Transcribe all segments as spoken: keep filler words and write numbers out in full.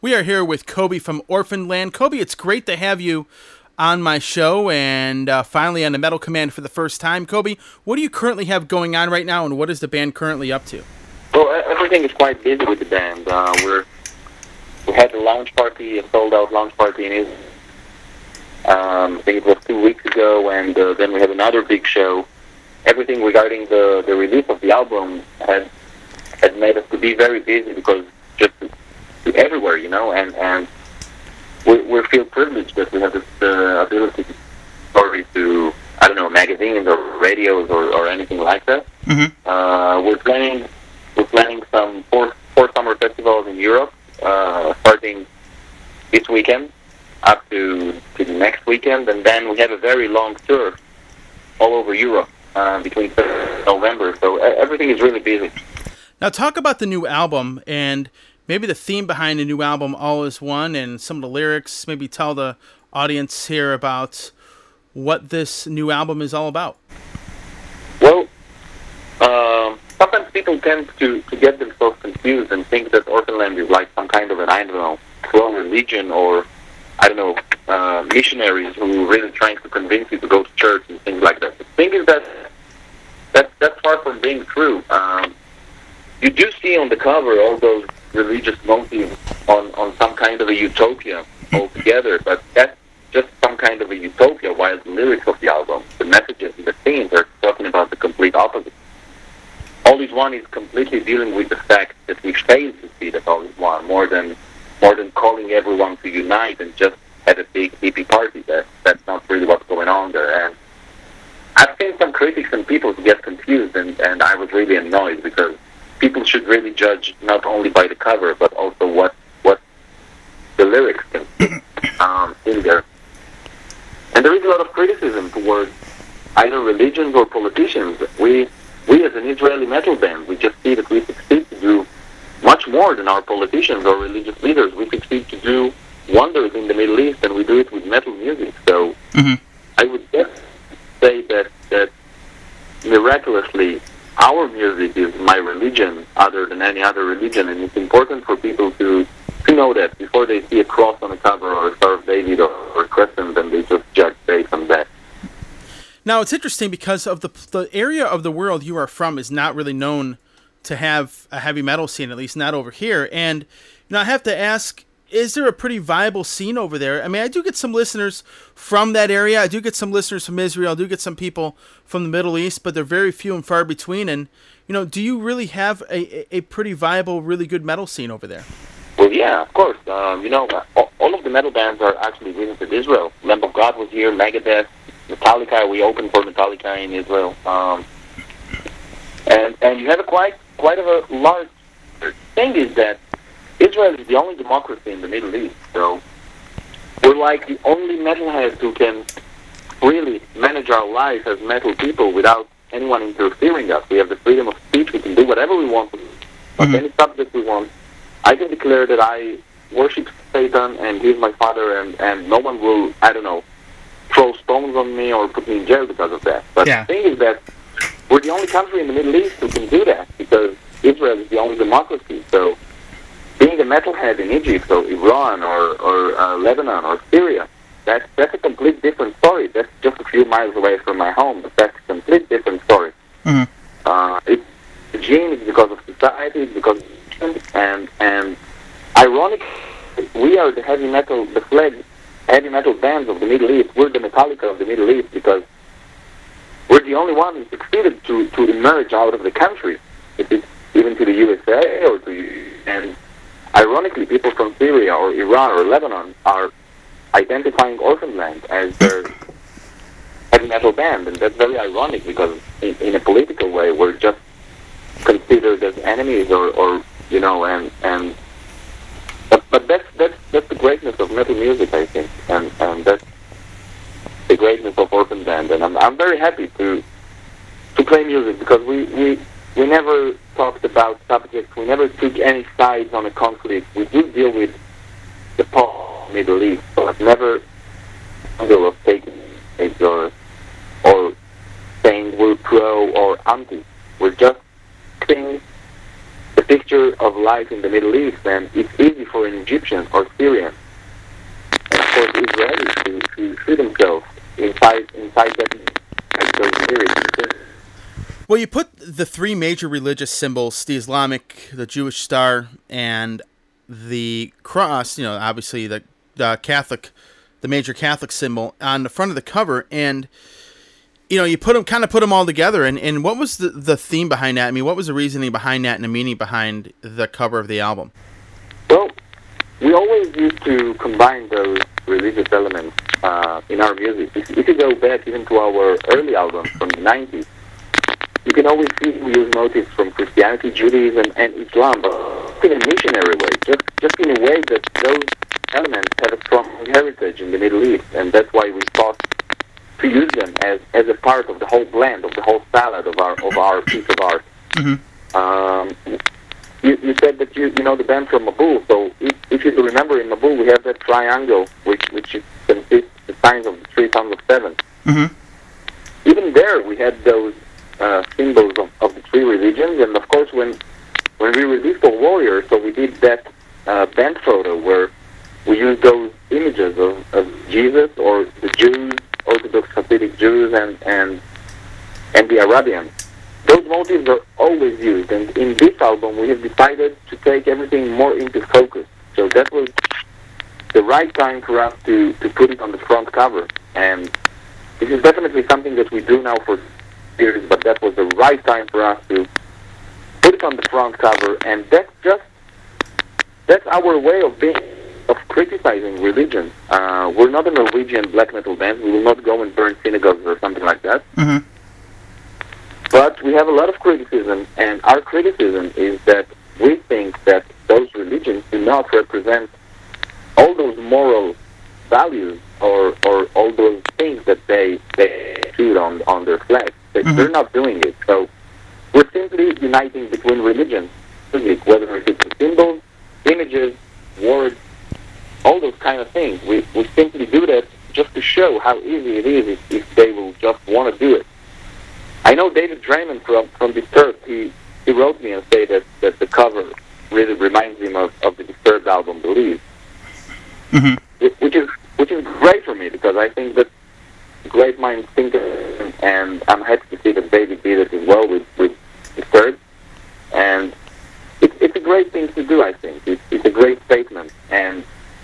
We are here with Kobe from Orphaned Land. Kobe, it's great to have you on my show and uh, finally on the Metal Command for the first time. Kobe, what do you currently have going on right now, and what is the band currently up to? Well, everything is quite busy with the band. Uh, we're we had a launch party, a sold-out launch party in Israel. Um, I think it was two weeks ago, and uh, then we had another big show. Everything regarding the, the release of the album had had made us to be very busy because just everywhere, you know, and and we we feel privileged that we have this uh, ability to story to I don't know magazines or radios or, or anything like that. Mm-hmm. Uh, we're planning we're planning some four four summer festivals in Europe, uh, starting this weekend up to to the next weekend, and then we have a very long tour all over Europe uh, between November. So everything is really busy. Now talk about the new album and maybe the theme behind the new album, All Is One, and some of the lyrics. Maybe tell the audience here about what this new album is all about. Well, um, sometimes people tend to, to get themselves confused and think that Orphaned Land is like some kind of an, I don't know, clone religion or, I don't know, uh, missionaries who are really trying to convince you to go to church and things like that. The thing is that, that that's far from being true. Um, you do see on the cover all those religious motives on, on some kind of a utopia altogether, but that's just some kind of a utopia, while the lyrics of the album, the messages and the themes are talking about the complete opposite. All Is One is completely dealing with the fact that we failed to see that All Is One, more than more than calling everyone to unite and just have a big hippie party. That, that's not really what's going on there. And I've seen some critics and people get confused, and, and I was really annoyed because people should really judge not only by the cover, but also what what the lyrics can um, in there. And there is a lot of criticism towards either religions or politicians. We we as an Israeli metal band, we just see that we succeed to do much more than our politicians or religious leaders. We succeed to do wonders in the Middle East, and we do it with metal music. So Mm-hmm. I would just say that that miraculously, our music is my religion other than any other religion, and it's important for people to, to know that before they see a cross on a cover or a Star of David or, or a crescent, and they just judge based on that. Now, it's interesting because of the the area of the world you are from is not really known to have a heavy metal scene, at least not over here. And you know, I have to ask, is there a pretty viable scene over there? I mean, I do get some listeners from that area. I do get some listeners from Israel. I do get some people from the Middle East, but they're very few and far between. And, you know, do you really have a, a pretty viable, really good metal scene over there? Well, yeah, of course. Um, you know, all of the metal bands are actually visited Israel. Lamb of God was here, Megadeth, Metallica. We opened for Metallica in Israel. Um, and and you have a quite, quite of a large thing is that Israel is the only democracy in the Middle East, so we're like the only metalheads who can really manage our life as metal people without anyone interfering us. We have the freedom of speech. We can do whatever we want, but mm-hmm. any subject we want. I can declare that I worship Satan and he's my father, and, and no one will, I don't know, throw stones on me or put me in jail because of that. But yeah. the thing is that we're the only country in the Middle East who can do that because Israel is the only democracy, so being a metalhead in Egypt or Iran or, or uh, Lebanon or Syria, that's, that's a complete different story. That's just a few miles away from my home, but that's a complete different story. Mm-hmm. Uh, it's the gene, it's because of society, it's because of, and, and ironically, we are the heavy metal, the flag heavy metal bands of the Middle East. We're the Metallica of the Middle East because we're the only one who succeeded to, to emerge out of the country, if it's even to the U S A or to, and ironically, people from Syria or Iran or Lebanon are identifying Orphaned Land as their heavy metal band, and that's very ironic because in, in a political way, we're just considered as enemies or, or you know, and and but, but that's that's that's the greatness of metal music, I think, and and that's the greatness of Orphaned Land, and I'm I'm very happy to to play music because we we. We never talked about subjects. We never took any sides on a conflict. We do deal with the post-Middle East, but never of taking sides or or saying we're pro or anti. We're just saying the picture of life in the Middle East, and it's easy for an Egyptian or Syrian, and of course Israeli, to, to see themselves inside inside that like those lyrics. Well, you put the three major religious symbols, the Islamic, the Jewish star, and the cross, you know, obviously the, the Catholic, the major Catholic symbol, on the front of the cover, and, you know, you put them, kind of put them all together, and, and what was the, the theme behind that? I mean, what was the reasoning behind that and the meaning behind the cover of the album? Well, we always used to combine those religious elements uh, in our music. If, if you go back even to our early albums from the nineties, you can always see we use motifs from Christianity, Judaism, and Islam, but in a missionary way, just just in a way that those elements have a strong heritage in the Middle East, and that's why we thought to use them as, as a part of the whole blend, of the whole salad of our of our piece of art. Mm-hmm. Um, you, you said that you you know the band from Mabul, so if, if you remember, in Mabul we have that triangle, which which consists the signs of the three sons of seven. Mm-hmm. Even there, we had those Uh, symbols of, of the three religions, and of course when when we released For Warriors, so we did that uh, band photo where we used those images of, of Jesus or the Jews, Orthodox Hasidic Jews, and and and the Arabians. Those motifs are always used, and in this album we have decided to take everything more into focus. So that was the right time for us to, to put it on the front cover, and this is definitely something that we do now for years, but that was the right time for us to put it on the front cover, and that's just that's our way of being, of criticizing religion. Uh, we're not a Norwegian black metal band. We will not go and burn synagogues or something like that. Mm-hmm. But we have a lot of criticism, and our criticism is that we think that those religions do not represent all those moral values or, or all those things that they they shoot on on their flag. They, mm-hmm. They're not doing it. So we're simply uniting between religions, whether it's symbols, images, words, all those kind of things. We we simply do that just to show how easy it is if, if they will just want to do it. I know David Draymond from from Disturbed, he, he wrote me and said that, that the cover really reminds him of, of the Disturbed album, Believe. Mm-hmm. Which is which is great for me, because I think that great minds think, and I'm happy to see that David did it as well with, with Disturbed. And it, it's a great thing to do, I think. It's, it's a great statement. And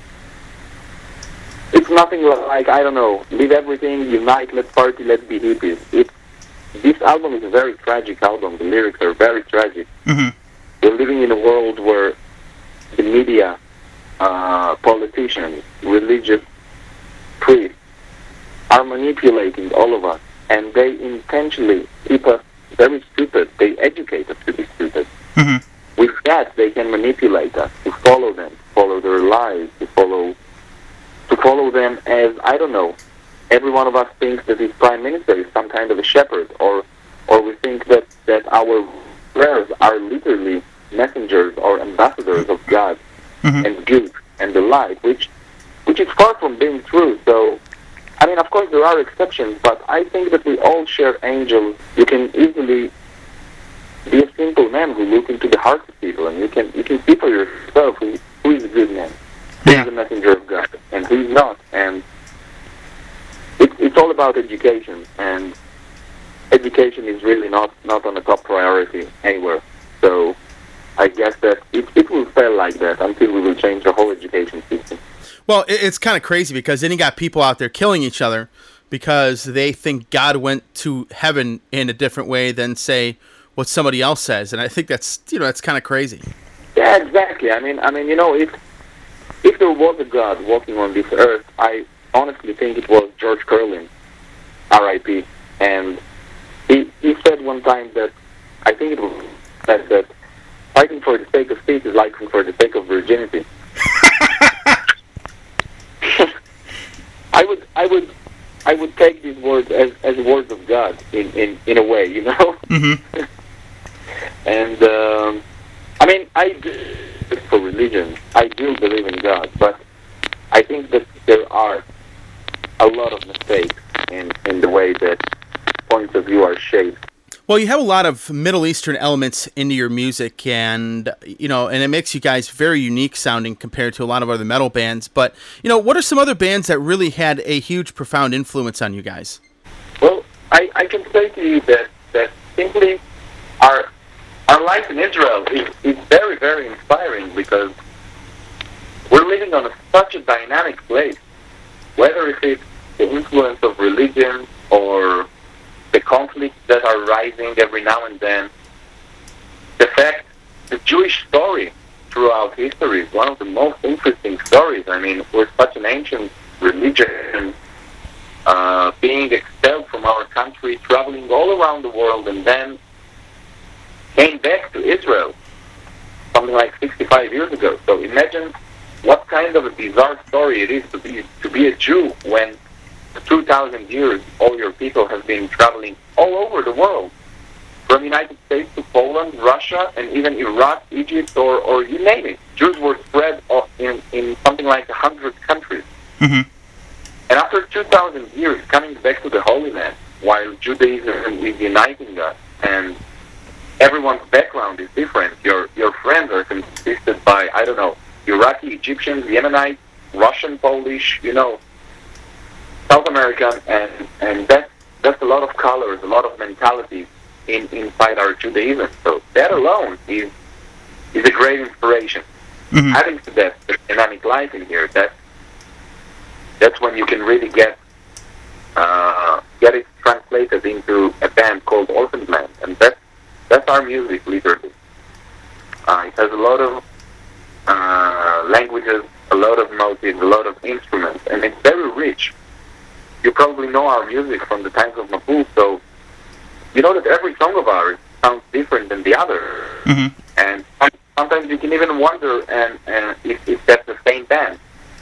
it's nothing like, I don't know, leave everything, unite, let's party, let's be hippies. It's, this album is a very tragic album. The lyrics are very tragic. Mm-hmm. We're living in a world where the media, uh, politicians, religious priests, are manipulating all of us, and they intentionally keep us very stupid. They educate us to be stupid. Mm-hmm. With that, they can manipulate us to follow them, to follow their lives, to follow, to follow them as, I don't know, every one of us thinks that his prime minister is some kind of a shepherd, or or we think that, that our prayers are literally messengers or ambassadors of God mm-hmm. and good and the light, which which is far from being true. So, I mean, of course, there are exceptions, but I think that we all share angels. You can easily be a simple man who look into the hearts of people, and you can you can see for yourself who, who is a good man, who yeah. is a messenger of God, and who is not. And it, it's all about education, and education is really not, not on the top priority anywhere. So I guess that it, it will fail like that until we will change the whole education system. Well, it's kind of crazy, because then you got people out there killing each other because they think God went to heaven in a different way than, say, what somebody else says, and I think that's you know that's kind of crazy. Yeah, exactly. I mean, I mean, you know, if if there was a God walking on this earth, I honestly think it was George Carlin, R I P, and he he said one time that I think it was that that fighting for the sake of peace is like fighting for the sake of virginity. I would, I would, I would take these words as, as words of God in, in, in a way, you know. Mm-hmm. And um, I mean, I do for religion. I do believe in God, but I think that there are a lot of mistakes in, in the way that points of view are shaped. Well, you have a lot of Middle Eastern elements into your music, and you know, and it makes you guys very unique sounding compared to a lot of other metal bands. But you know, what are some other bands that really had a huge, profound influence on you guys? Well, I, I can say to you that, that simply our our life in Israel is, is very, very inspiring because we're living on a, such a dynamic place. Whether if it's the influence of religion or the conflicts that are rising every now and then, the fact, the Jewish story throughout history is one of the most interesting stories. I mean, we're such an ancient religion, uh, being expelled from our country, traveling all around the world, and then came back to Israel something like sixty-five years ago. So imagine what kind of a bizarre story it is to be to be a Jew when two thousand years all your people have been traveling all over the world, from the United States to Poland, Russia, and even Iraq, Egypt, or, or you name it. Jews were spread in, in something like a hundred countries. Mm-hmm. And after two thousand years coming back to the Holy Land, while Judaism is uniting us, and everyone's background is different, your your friends are consisted by, I don't know, Iraqi, Egyptians, Yemenites, Russian, Polish, you know, South American, and, and that's, that's a lot of colors, a lot of mentalities in, inside our Judaism. So that alone is is a great inspiration. Mm-hmm. Adding to that, the dynamic life in here, that, that's when you can really get uh, get it translated into a band called Orphan Land, and that's, that's our music, literally. Uh, it has a lot of uh, languages, a lot of motives, a lot of instruments, and it's very rich. You probably know our music from the times of Mapul, so you know that every song of ours sounds different than the other. Mm-hmm. And sometimes you can even wonder and, and if, if that's the same band.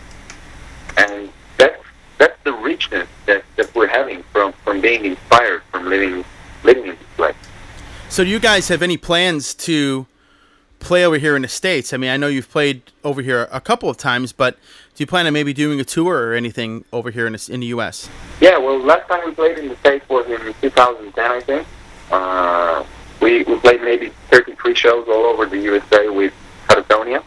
And that's that's the richness that, that we're having from, from being inspired, from living living in this place. So do you guys have any plans to play over here in the States? I mean, I know you've played over here a couple of times, but do you plan on maybe doing a tour or anything over here in the, in the U S? Yeah, well, last time we played in the States was in two thousand ten, I think. Uh, we, we played maybe thirty-three shows all over the U S A with Catatonia.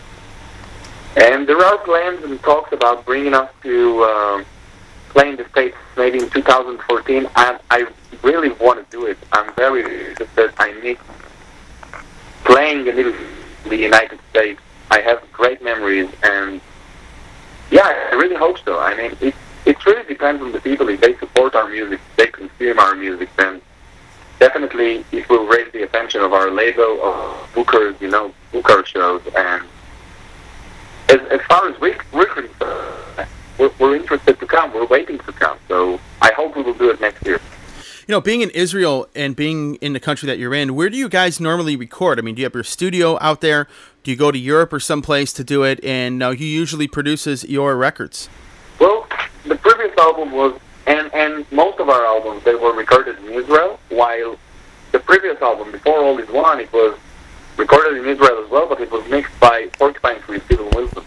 And there are plans and talks about bringing us to uh, play in the States maybe in two thousand fourteen. And I really want to do it. I'm very interested. I miss playing a little in the United States. I have great memories, and yeah, I really hope so. I mean, it it really depends on the people. If they support our music, they consume our music, then definitely it will raise the attention of our label, of bookers, you know, book our shows. And as, as far as we, we're concerned, we're, we're interested to come. We're waiting to come. So I hope we will do it next year. You know, being in Israel and being in the country that you're in, where do you guys normally record? I mean, do you have your studio out there? Do you go to Europe or someplace to do it? And uh, who usually produces your records? Well, the previous album was, and, and most of our albums, they were recorded in Israel, while the previous album, Before All Is One, it was recorded in Israel as well, but it was mixed by Porcupine Tree, Steven Wilson.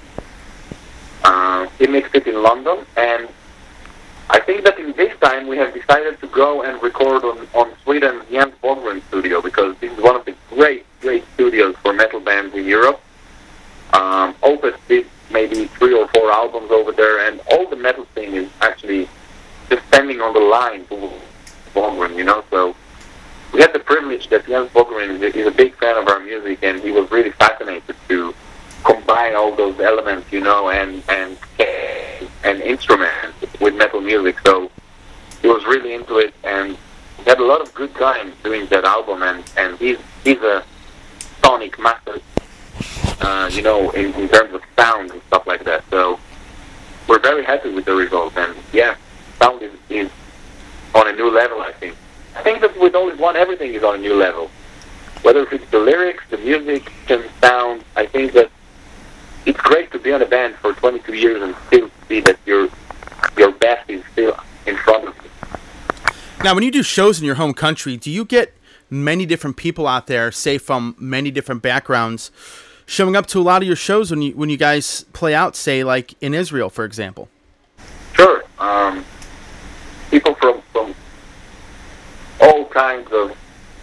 Uh, he mixed it in London, and I think that in this time we have decided to go and record on, on Sweden's Jens Bogren studio, because this is one of the great, great studios for metal bands in Europe. Um, Opus did maybe three or four albums over there, and all the metal thing is actually just standing on the line to Bogren, you know, so we had the privilege that Jens Bogren is a big fan of our music, and he was really fascinated to combine all those elements, you know, and, and, and instruments with metal music, so he was really into it, and we had a lot of good time doing that album, and, and he's, he's a sonic master, uh, you know, in, in terms of sound and stuff like that, so we're very happy with the result, and yeah, sound is, is on a new level, I think. I think that with All Is One, everything is on a new level. Whether it's the lyrics, the music, and sound, I think that it's great to be on a band for twenty-two years and still see that your your best is still in front of you. Now, when you do shows in your home country, do you get many different people out there, say from many different backgrounds, showing up to a lot of your shows when you when you guys play out, say like in Israel, for example? Sure. Um, people from, from all kinds of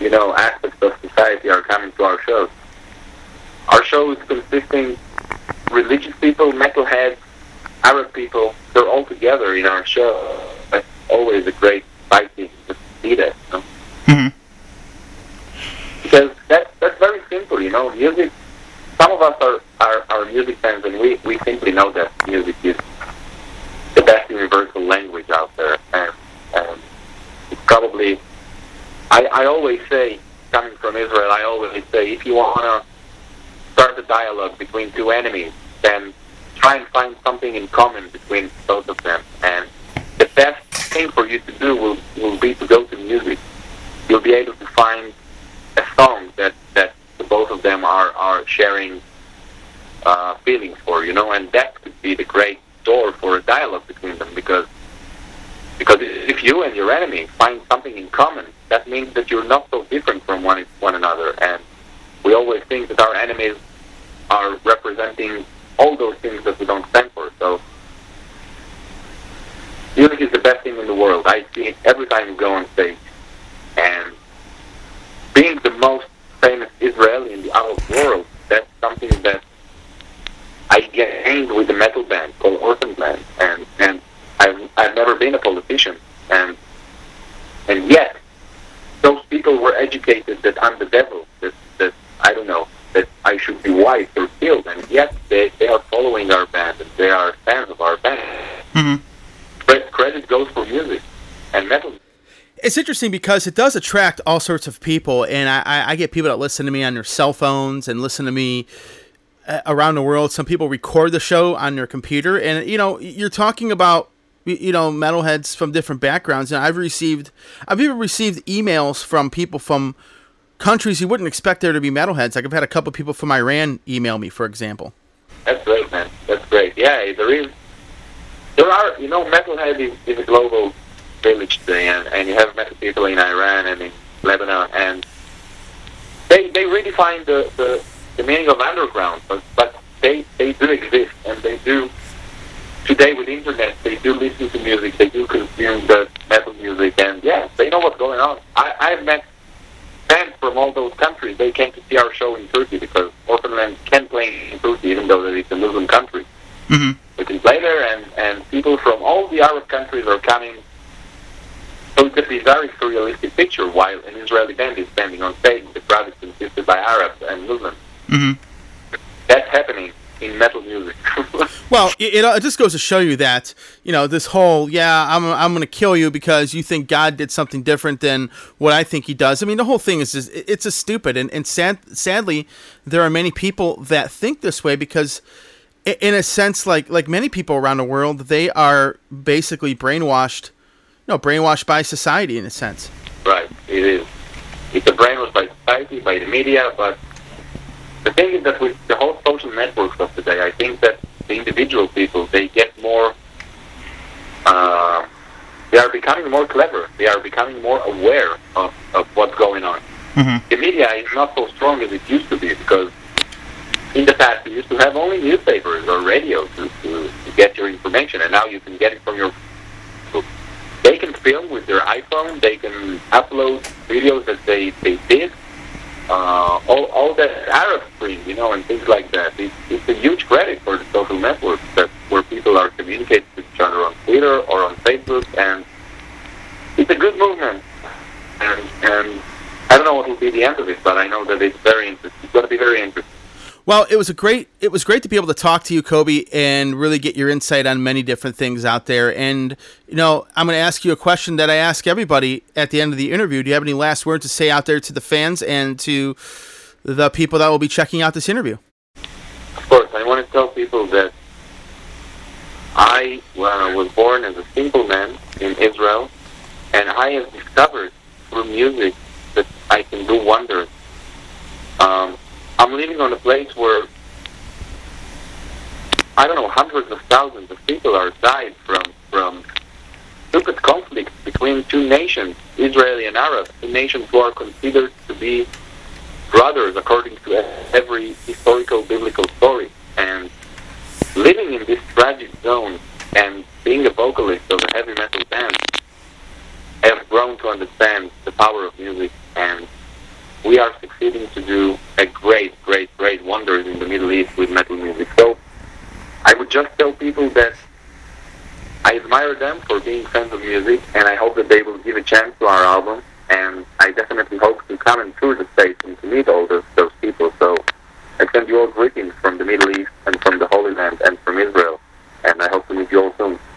you know, aspects of society are coming to our shows. Our show is consisting religious people, metalheads, Arab people. They're all together in our show. That's always a great sight to see that, you know? Mm-hmm. Because that's, that's very simple, you know. Music, some of us are, are, are music fans, and we, we simply know that music is the best universal language out there. And, and it's probably, I, I always say, coming from Israel, I always say, if you want to start a dialogue between two enemies, then try and find something in common between both of them. And the best thing for you to do will, will be to go to music. You'll be able to find a song that, that the both of them are, are sharing uh, feelings for, you know, and that could be the great door for a dialogue between them, because because if you and your enemy find something in common, that means that you're not so different from one, one another. And we always think that our enemies are representing all those things that we don't stand for. So music is the best thing in the world. I see it every time you go on stage. And being the most famous Israeli in the Arab world, that's something that I gained with a metal band called Orphan Land. And, and I've, I've never been a politician. And, and yet, those people were educated that I'm the devil, that, that I don't know, that I should be white or killed, and yet they, they are following our band, and they are fans of our band. Mm-hmm. Credit goes for music and metal. It's interesting because it does attract all sorts of people, and I, I, I get people that listen to me on their cell phones and listen to me uh, around the world. Some people record the show on their computer, and, you know, you're talking about, you know, metalheads from different backgrounds, and I've received, I've even received emails from people from countries you wouldn't expect there to be metalheads. Like I've had a couple people from Iran email me, for example. That's great, man. That's great. Yeah, there is, there are, you know, metalhead is, is a global village today, and, and you have metal people in Iran and in Lebanon, and they they redefine the, the, the meaning of underground, but, but they, they do exist, and they do, today with internet, they do listen to music, they do consume the metal music, and yeah, they know what's going on. I, I've met fans from all those countries. They came to see our show in Turkey because Orphan Land can play in Turkey, even though that it's a Muslim country. Mm-hmm. We can play there, and, and people from all the Arab countries are coming. So it could be a very surrealistic picture while an Israeli band is standing on stage. The crowd is consisted by Arabs and Muslims. Mm-hmm. That's happening in metal music. Well, it, it just goes to show you that, you know, this whole, yeah, I'm I'm going to kill you because you think God did something different than what I think he does. I mean, the whole thing is just, it's a stupid. And, and sad, sadly, there are many people that think this way because, in a sense, like like many people around the world, they are basically brainwashed, you know, brainwashed by society in a sense. Right, it is. It's a brainwashed by society, by the media, but the thing is that with the whole social networks of today, I think that the individual people, they get more, uh, they are becoming more clever. They are becoming more aware of, of what's going on. Mm-hmm. The media is not so strong as it used to be because in the past you used to have only newspapers or radio to, to, to get your information, and now you can get it from your... They can film with their iPhone, they can upload videos that they, they did, Uh, all, all that Arab Spring, you know, and things like that. It's, it's a huge credit for the social networks that where people are communicating with each other on Twitter or on Facebook, and it's a good movement. And, and I don't know what will be the end of it, but I know that it's very interesting. It's going to be very interesting. Well, it was a great it was great to be able to talk to you, Kobi, and really get your insight on many different things out there. And, you know, I'm going to ask you a question that I ask everybody at the end of the interview. Do you have any last words to say out there to the fans and to the people that will be checking out this interview? Of course, I want to tell people that I uh, was born as a simple man in Israel, and I have discovered through music that I can do wonders. Um, I'm living on a place where, I don't know, hundreds of thousands of people are died from, from stupid conflicts between two nations, Israeli and Arab, two nations who are considered to be brothers according to every historical biblical story. And living in this tragic zone and being a vocalist of a heavy metal band, I have grown to understand the power of music and we are succeeding to do a great, great, great wonders in the Middle East with metal music. So I would just tell people that I admire them for being fans of music, and I hope that they will give a chance to our album, and I definitely hope to come and tour the States and to meet all those, those people. So I send you all greetings from the Middle East and from the Holy Land and from Israel, and I hope to meet you all soon.